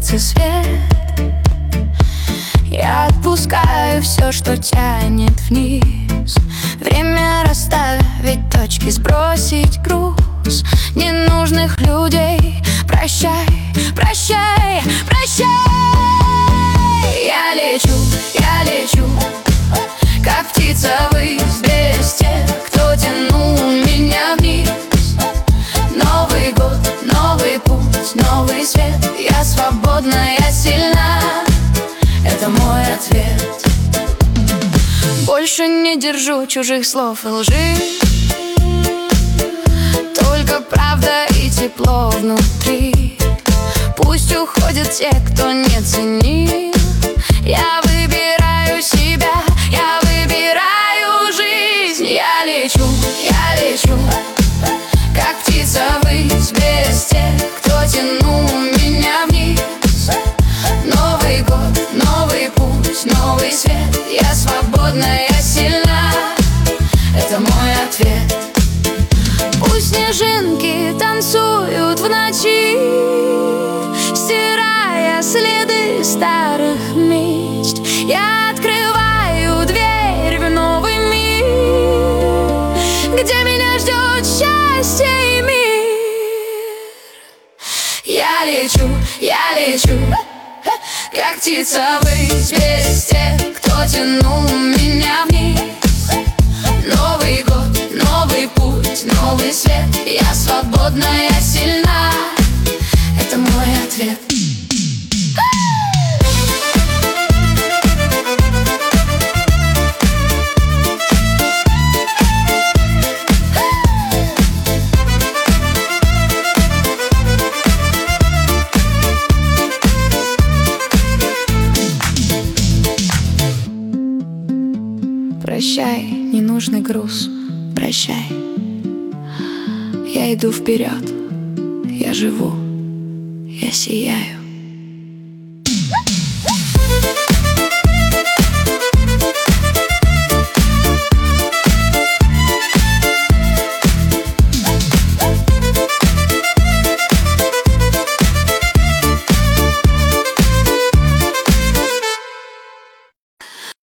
улице свет. Я отпускаю все, что тянет вниз. Время расставить точки, сбросить груз ненужных людей. Прощай, прощай, прощай. Я лечу, как птица ввысь, без тех, кто тянул меня вниз. Новый год, новый путь, новый свет. Я свободна, я сильна, это мой ответ. Больше не держу чужих слов и лжи, только правда и тепло внутри. Пусть уходят те, кто не ценил. Я выбираю себя, я выбираю жизнь. Я лечу, как птица ввысь, без тех, кто тянул меня вниз. Новый год, новый путь, новый свет. Я свободна, я сильна, это мой ответ. Пусть снежинки танцуют в ночи, стирая следы старых мечт. Я открываю дверь в новый мир, где меня ждет счастье и мир. Я лечу, как птица ввысь, без тех, кто тянул меня вниз. Новый год, новый путь, новый свет. Я свободна, я сильна, это мой ответ. Прощай, ненужный груз, прощай. Я иду вперед, я живу, я сияю.